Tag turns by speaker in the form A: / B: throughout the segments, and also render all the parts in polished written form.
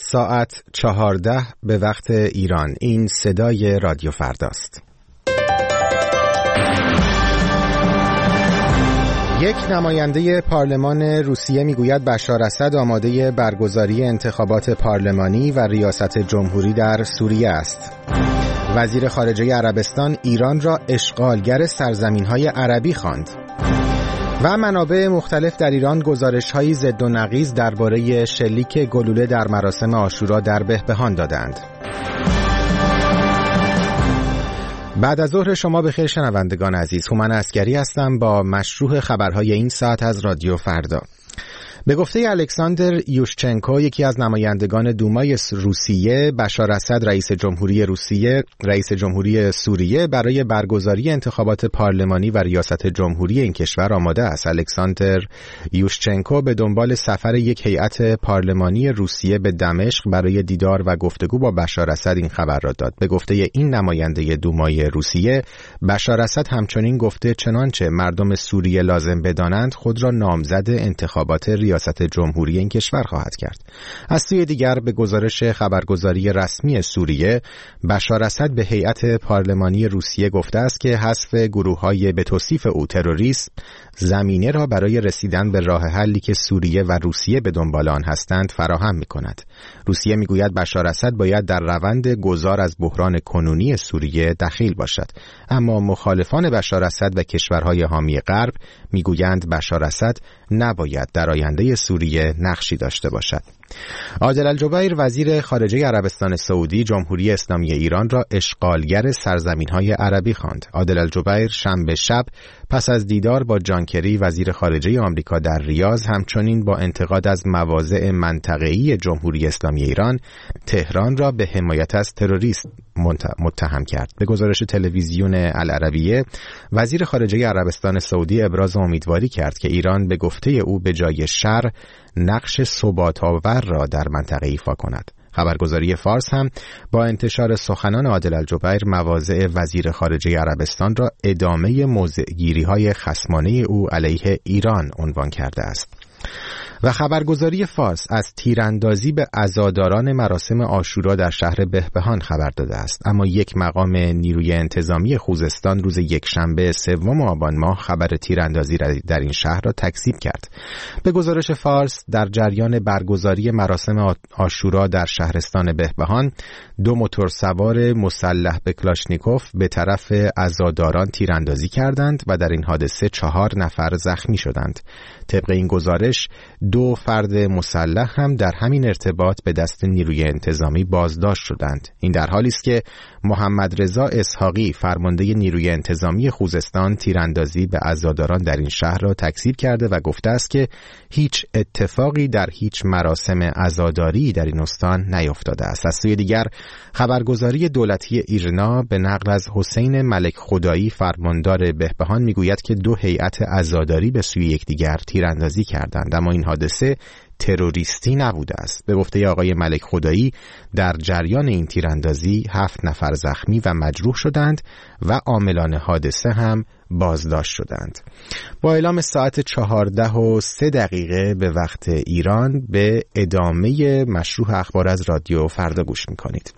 A: ساعت 14 به وقت ایران. این صدای رادیو فرداست. یک نماینده پارلمان روسیه میگوید بشار اسد آماده برگزاری انتخابات پارلمانی و ریاست جمهوری در سوریه است. وزیر خارجه عربستان ایران را اشغالگر سرزمین‌های عربی خواند. و منابع مختلف در ایران گزارش‌های ضد و نقیض درباره شلیک گلوله در مراسم عاشورا در بهبهان دادند. بعد از ظهر شما بخیر شنوندگان عزیز، هومن عسکری هستم با مشروع خبرهای این ساعت از رادیو فردا. به گفته الکساندر یوشچنکو، یکی از نمایندگان دومای روسیه، بشار اسد رئیس جمهوری سوریه برای برگزاری انتخابات پارلمانی و ریاست جمهوری این کشور آماده است. الکساندر یوشچنکو به دنبال سفر یک هیئت پارلمانی روسیه به دمشق برای دیدار و گفتگو با بشار اسد این خبر را داد. به گفته این نماینده دومای روسیه، بشار اسد همچنین گفته چنانچه مردم سوریه لازم بدانند خود را نامزد انتخابات ریاست جمهوری این کشور خواهد کرد. از سوی دیگر به گزارش خبرگزاری رسمی سوریه، بشار اسد به هیئت پارلمانی روسیه گفته است که حذف گروه‌های به توصیف او تروریست زمینه را برای رسیدن به راه حلی که سوریه و روسیه به دنبال آن هستند فراهم می‌کند. روسیه می‌گوید بشار اسد باید در روند گذار از بحران کنونی سوریه دخیل باشد، اما مخالفان بشار اسد و کشورهای حامی غرب می‌گویند بشار اسد نباید در آینده سوریه نقشی داشته باشد. عادل الجبیر وزیر خارجه عربستان سعودی جمهوری اسلامی ایران را اشغالگر سرزمین‌های عربی خواند. عادل الجبیر شنبه شب پس از دیدار با جان کری وزیر خارجه آمریکا در ریاض همچنین با انتقاد از مواضع منطقه‌ای جمهوری اسلامی ایران، تهران را به حمایت از تروریسم متهم کرد. به گزارش تلویزیون العربیه، وزیر خارجه عربستان سعودی ابراز امیدواری کرد که ایران به گفته او به جای شر نقش ثبات‌آور را در منطقه ایفا کند. خبرگزاری فارس هم با انتشار سخنان عادل الجبیر مواضع وزیر خارجه عربستان را ادامه موضع‌گیری‌های خصمانه او علیه ایران عنوان کرده است. و خبرگزاری فارس از تیراندازی به عزاداران مراسم عاشورا در شهر بهبهان خبر داده است، اما یک مقام نیروی انتظامی خوزستان روز یکشنبه 3 آبان ماه خبر تیراندازی در این شهر را تکذیب کرد. به گزارش فارس، در جریان برگزاری مراسم عاشورا در شهرستان بهبهان 2 موتورسوار مسلح به کلاشنیکوف به طرف عزاداران تیراندازی کردند و در این حادثه 4 نفر زخمی شدند. طبق این گزارش 2 فرد مسلح هم در همین ارتباط به دست نیروی انتظامی بازداشت شدند. این در حالی است که محمد رضا اسحاقی فرمانده نیروی انتظامی خوزستان تیراندازی به عزاداران در این شهر را تکذیب کرده و گفته است که هیچ اتفاقی در هیچ مراسم عزاداری در این استان نیفتاده است. از سوی دیگر خبرگزاری دولتی ایرنا به نقل از حسین ملک خدایی فرماندار بهبهان میگوید که 2 هیئت عزاداری به سوی یکدیگر تیراندازی کردند، اما این حادثه تروریستی نبوده است. به گفته آقای ملک خدایی در جریان این تیراندازی 7 نفر زخمی و مجروح شدند و عاملان حادثه هم بازداشت شدند. با اعلام ساعت 14:03 به وقت ایران به ادامه مشروع اخبار از رادیو فردا گوش میکنید.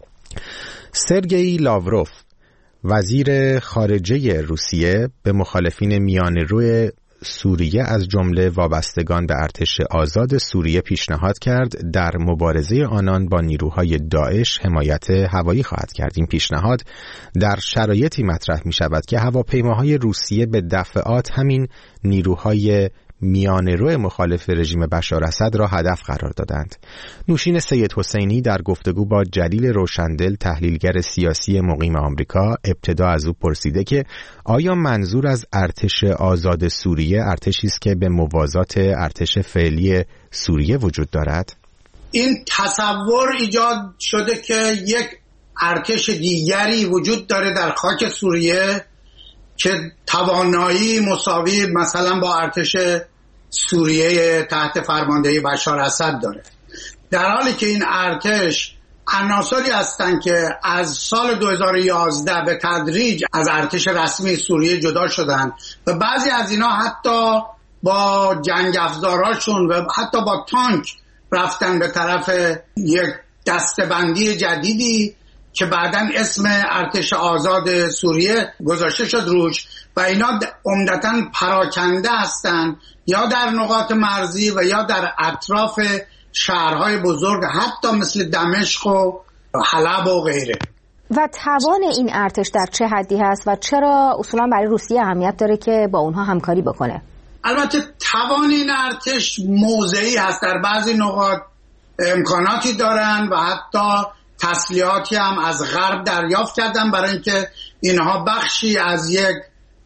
A: سرگئی لاوروف وزیر خارجه روسیه به مخالفین میانه‌رو سوریه از جمله وابستگان به ارتش آزاد سوریه پیشنهاد کرد در مبارزه آنان با نیروهای داعش حمایت هوایی خواهد کرد. این پیشنهاد در شرایطی مطرح می شود که هواپیماهای روسیه به دفعات همین نیروهای میانه‌رو مخالف رژیم بشار اسد را هدف قرار دادند. نوشین سید حسینی در گفتگو با جلیل روشندل تحلیلگر سیاسی مقیم آمریکا ابتدا از او پرسیده که آیا منظور از ارتش آزاد سوریه ارتشی است که به موازات ارتش فعلی سوریه وجود دارد؟
B: این تصور ایجاد شده که یک ارتش دیگری وجود داره در خاک سوریه که توانایی مساوی مثلا با ارتش سوریه تحت فرماندهی بشار اسد داره، در حالی که این ارتش عناصری هستند که از سال 2011 به تدریج از ارتش رسمی سوریه جدا شدن و بعضی از اینا حتی با جنگ افزاراشون و حتی با تانک رفتن به طرف یک دسته‌بندی جدیدی که بعداً اسم ارتش آزاد سوریه گذاشته شد روش و اینا عمدتاً پراکنده هستند یا در نقاط مرزی و یا در اطراف شهرهای بزرگ حتی مثل دمشق و حلب و غیره.
C: و توان این ارتش در چه حدی هست و چرا اصولاً برای روسیه اهمیت داره که با اونها همکاری بکنه؟
B: البته توان این ارتش موضعی هست، در بعضی نقاط امکاناتی دارن و حتی تسلیحاتی هم از غرب دریافت کردن برای اینکه اینها بخشی از یک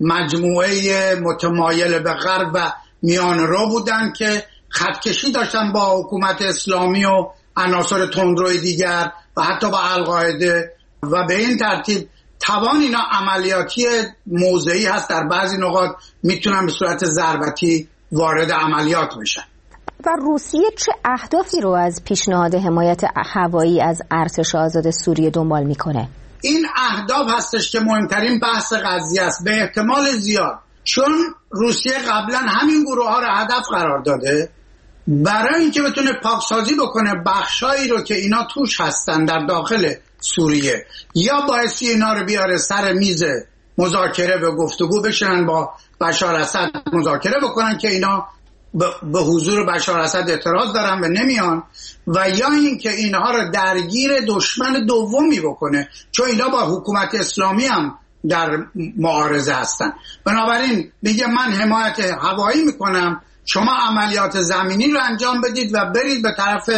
B: مجموعه متمایل به غرب و میان رو بودن که خطکشی داشتن با حکومت اسلامی و عناصر تندروی دیگر و حتی با القاعده و به این ترتیب توان اینا عملیاتی موضعی هست، در بعضی نقاط میتونن به صورت ضربتی وارد عملیات بشن.
C: و روسیه چه اهدافی رو از پیشنهاد حمایت هوایی از ارتش آزاد سوریه دنبال میکنه؟
B: این اهداف هستش که مهمترین بحث قضیه است. به احتمال زیاد چون روسیه قبلا همین گروه ها رو هدف قرار داده برای اینکه بتونه پاکسازی بکنه بخشایی رو که اینا توش هستن در داخل سوریه، یا باعثی اینا رو بیاره سر میز مذاکره و گفتگو بشن با بشار اسد مذاکره بکنن که اینا به حضور بشار اسد اعتراض دارن و نمیان، و یا اینکه اینها رو درگیر دشمن دومی بکنه چون اینا با حکومت اسلامی هم در معارضه هستن. بنابراین میگه من حمایت هوایی میکنم، شما عملیات زمینی رو انجام بدید و برید به طرف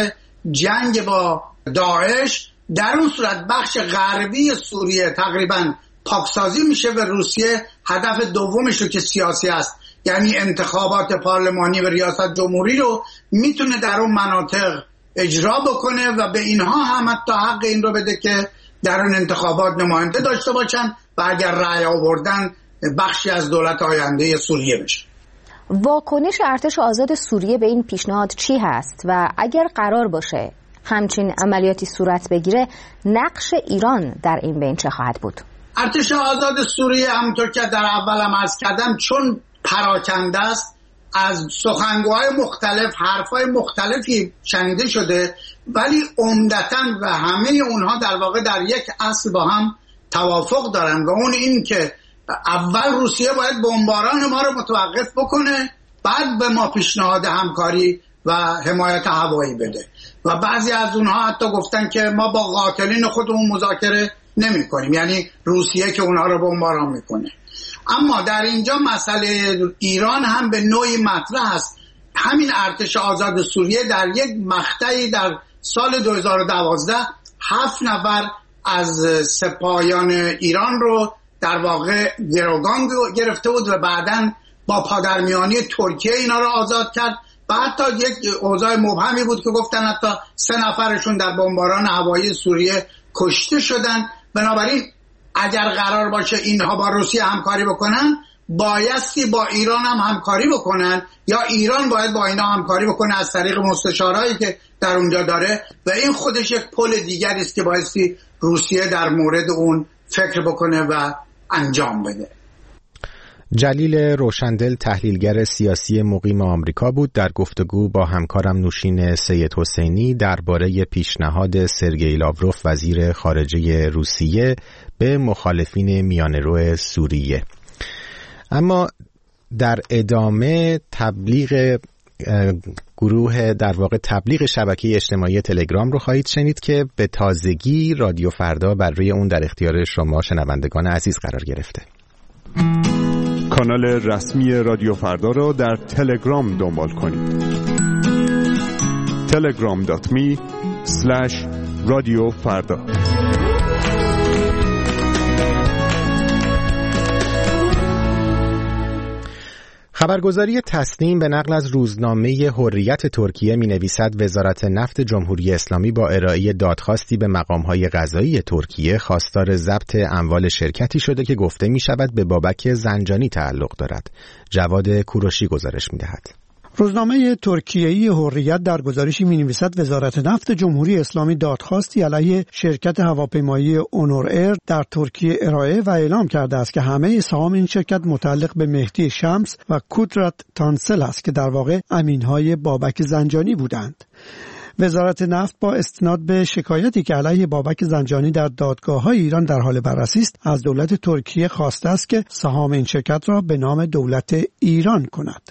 B: جنگ با داعش. در اون صورت بخش غربی سوریه تقریبا پاکسازی میشه و روسیه هدف دومش رو که سیاسی است، یعنی انتخابات پارلمانی و ریاست جمهوری رو میتونه در اون مناطق اجرا بکنه و به اینها هم حتی حق این رو بده که در اون انتخابات نماینده داشته باشن و اگر رأی آوردن بخشی از دولت آینده سوریه بشه.
C: واکنش ارتش آزاد سوریه به این پیشنهاد چی هست و اگر قرار باشه همچین عملیاتی صورت بگیره نقش ایران در این بین چه خواهد بود؟
B: ارتش آزاد سوریه همونطور که در اولم عرض کردم چون پراکنده است، از سخنگوهای مختلف حرفای مختلفی شنیده شده، ولی عمدتاً و همه اونها در واقع در یک اصل با هم توافق دارن و اون این که اول روسیه باید بمباران ما رو متوقف بکنه، بعد به ما پیشنهاد همکاری و حمایت هوایی بده. و بعضی از اونها حتی گفتن که ما با قاتلین خودمون مذاکره نمی کنیم، یعنی روسیه که اونها رو بمباران میکنه. اما در اینجا مسئله ایران هم به نوعی مطرح است. همین ارتش آزاد سوریه در یک مقطعی در سال 2012 7 نفر از سپاهیان ایران رو در واقع گروگان گرفته بود و بعداً با پادرمیانی ترکیه اینا رو آزاد کرد. و حتی یک اوضاع مبهمی بود که گفتن حتی 3 نفرشون در بمباران هوایی سوریه کشته شدن. بنابراین اگر قرار باشه اینها با روسیه همکاری بکنن بایستی با ایران هم همکاری بکنن، یا ایران باید با اینا همکاری بکنه از طریق مستشارهایی که در اونجا داره و این خودش یک پل دیگری است که بایستی روسیه در مورد اون فکر بکنه و انجام بده.
A: جلیل روشندل تحلیلگر سیاسی مقیم آمریکا بود در گفتگو با همکارم نوشین سید حسینی درباره پیشنهاد سرگئی لاوروف وزیر خارجه روسیه به مخالفین میانه‌رو سوریه. اما در ادامه تبلیغ گروه در واقع تبلیغ شبکه اجتماعی تلگرام رو خواهید شنید که به تازگی رادیو فردا بر روی اون در اختیار شما شنوندگان عزیز قرار گرفته.
D: کانال رسمی رادیو فردا را در تلگرام دنبال کنید. telegram.me/radiofarda.
A: خبرگزاری تسنیم به نقل از روزنامه حریت ترکیه می‌نویسد وزارت نفت جمهوری اسلامی با ارائه دادخواستی به مقام‌های قضایی ترکیه خواستار ضبط اموال شرکتی شده که گفته می‌شود به بابک زنجانی تعلق دارد. جواد کوروشی گزارش می‌دهد.
E: روزنامه ترکیه‌ای حریت در گزارشی می‌نویسد وزارت نفت جمهوری اسلامی دادخواستی علیه شرکت هواپیمایی اونور ایر در ترکیه ارائه و اعلام کرده است که همه سهام این شرکت متعلق به مهدی شمس و کودرت تانسل است که در واقع امین‌های بابک زنجانی بودند. وزارت نفت با استناد به شکایتی که علیه بابک زنجانی در دادگاه‌های ایران در حال بررسی است، از دولت ترکیه خواسته است که سهام این شرکت را به نام دولت ایران کند.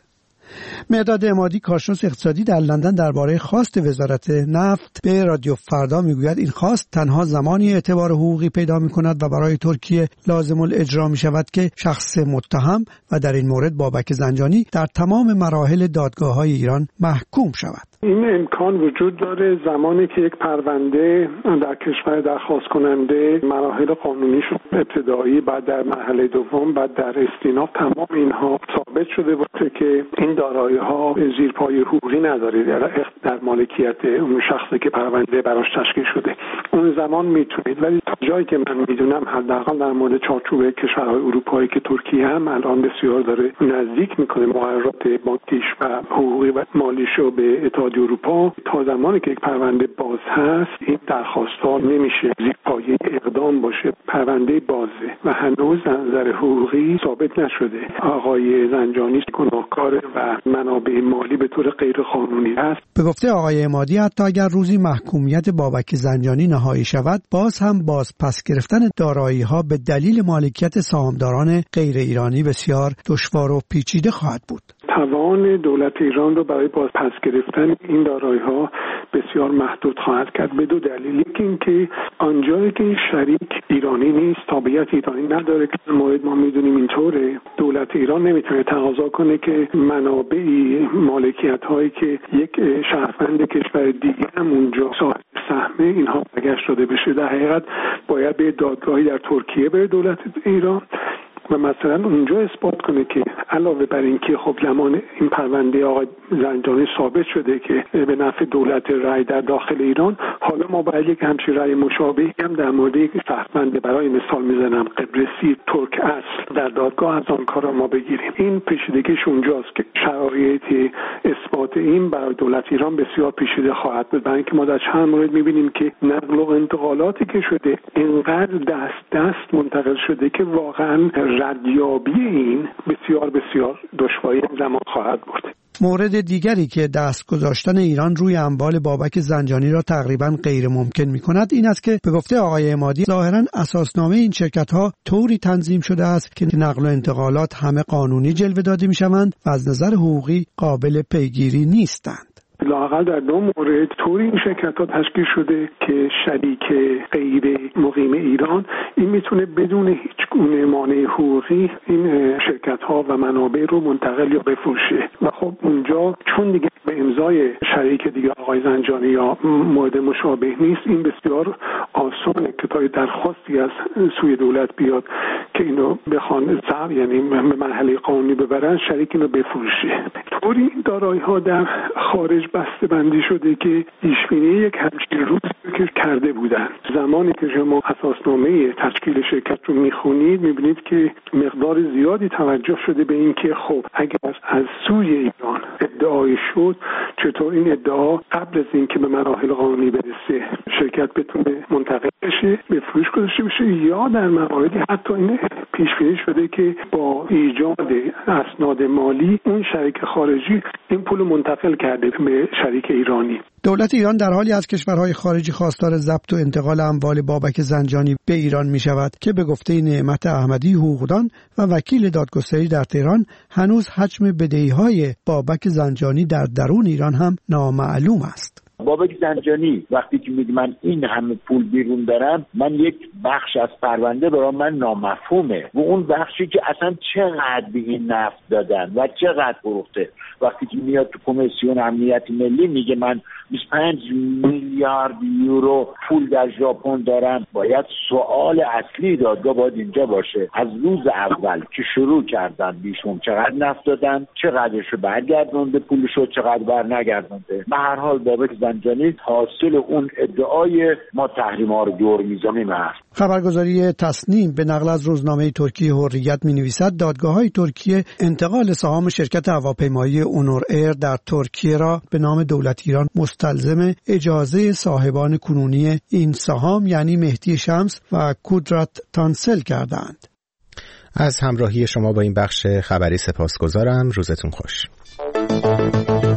E: مهداد عمادی، کارشناس اقتصادی در لندن، درباره خواست وزارت نفت به رادیو فردا میگوید این خواست تنها زمانی اعتبار حقوقی پیدا می‌کند و برای ترکیه لازم الاجرا می‌شود که شخص متهم و در این مورد بابک زنجانی در تمام مراحل دادگاه‌های ایران محکوم شود.
F: این امکان وجود داره زمانی که یک پرونده در کشور درخواست کننده مراحل قانونیش ابتدایی، بعد در مرحله دوم، بعد در استیناف، تمام اینها ثابت شده باشه که این دارایی‌ها زیرپای حقوقی نداره در مالکیت اون شخصی که پرونده براش تشکیل شده، اون زمان میتونید. ولی تا جایی که من میدونم حداقل در مورد چارچوب کشورهای اروپایی که ترکیه هم الان بسیار داره نزدیک میکنه مقررات بانکیش و حقوقی و مالیشو به اتحادیه اروپا، تا زمانی که یک پرونده باز هست این درخواست‌ها نمیشه زیرپایه اقدام باشه. پرونده بازه و هنوز از نظر حقوقی ثابت نشده آقای زنجانی گناهکار و منابع مالی به طور غیر قانونی است.
E: به گفته آقای عمادی، حتی اگر روزی محکومیت بابک زنجانی نهایی شود، باز هم پس گرفتن دارایی‌ها به دلیل مالکیت سهامداران غیر ایرانی بسیار دشوار و پیچیده خواهد بود.
F: توان دولت ایران رو برای پس گرفتن این دارایی‌ها بسیار محدود خواهد کرد به دو دلیل. یکی اینکه آنجایی که شریک ایرانی نیست، تابعیت ایرانی نداره که مورد ما میدونیم اینطوره، دولت ایران نمیتونه تقاضا کنه که منابعی، مالکیت‌هایی که یک شهروند کشور دیگه هم اونجا صاحب سهمه اینها برگشت داده بشه. در حقیقت باید به دادگاهی در ترکیه بره دولت ایران و مثلا اونجا اثبات کنه که علاوه بر این که خب زمان این پرونده آقای زنجانی ثابت شده که به نفع دولت رأی در داخل ایران، حالا ما باید یک همچین رأی مشابهی هم در مورد یک شهروند، برای مثال میزنم قبرسی ترک اصل، در دادگاه از آن کارا ما بگیریم. این پیچیدگیش اونجاست که شرایط اثبات این برای دولت ایران بسیار پیچیده خواهد بود، برای اینکه ما در چند مورد میبینیم که نقل و انتقالاتی که شده اینقدر دست منتقل شده که واقعا ردیابی این بسیار دشواری زمان خواهد بود.
E: مورد دیگری که دست گذاشتن ایران روی اموال بابک زنجانی را تقریباً غیر ممکن می‌کند این است که به گفته آقای عمادی ظاهراً اساسنامه این شرکت‌ها طوری تنظیم شده است که نقل و انتقالات همه قانونی جلوه داده می‌شوند و از نظر حقوقی قابل پیگیری نیستند.
F: لااقل در دو مورد طوری این شرکت‌ها تشکیل شده که شریک غیر مقیم ایران این میتونه بدون هیچ گونه مانع حقوقی این شرکت‌ها و منابع رو منتقل یا بفروشه و خب اونجا چون دیگه به امضای شریک دیگه آقای زنجانی یا مورد مشابه نیست، این بسیار آسانه که تا درخواستی از سوی دولت بیاد که اینو بخوان یعنی به مرحله قانونی ببرن، شریک اینو بفروشه. طوری این دارایی‌ها در خارج بسته بندی شده که پیش‌بینی یک همچین روزی که کرده بودن. زمانی که شما اساسنامه تشکیل شرکت رو میخونید میبینید که مقدار زیادی توجه شده به این که خب اگر از سوی ایران ادعای شد، چطور این ادعا قبل از اینکه به مراحل قانونی برسه شرکت بتونه منتقل بشه، به فروش گذاشته بشه، یا در مواردی حتی این پیش‌بینی شده که با ایجاد اسناد مالی اون شریک خارجی این پول منتقل کرده به شریک ایرانی.
E: دولت ایران در حالی از کشورهای خارجی خواستار ضبط و انتقال اموال بابک زنجانی به ایران می شود که به گفته نعمت احمدی حقوقدان و وکیل دادگستری در تهران هنوز حجم بدهی‌های بابک زنجانی در درون ایران هم نامعلوم است.
G: بابک زنجانی وقتی که میگه من این همه پول بیرون دارم، من یک بخش از پرونده برای من نامفهومه و اون بخشی که اصلا چقدر به این نفت دادن و چقدر فروخته. وقتی که میاد تو کمیسیون امنیت ملی میگه من 25 میلیارد یورو پول در ژاپن دارم، باید سوال اصلی دادگاه باید اینجا باشه از روز اول که شروع کردن بیشون چقدر نفت دادن، چقدرشو برگردونده پولشو، چقدر برنگردونده. به هر حال بابک زنجانی حاصل اون ادعای ما تحریم‌ها رو دور میزنیم است.
E: خبرگزاری تصنیم به نقل از روزنامه ترکیه حریت می‌نویسد دادگاه‌های ترکیه انتقال سهام شرکت هواپیمایی اونور ایر در ترکیه را به نام دولت ایران مستلزم اجازه صاحبان کنونی این سهام یعنی مهدی شمس و کودرات تانسل کردند.
A: از همراهی شما با این بخش خبری سپاسگزارم. روزتون خوش.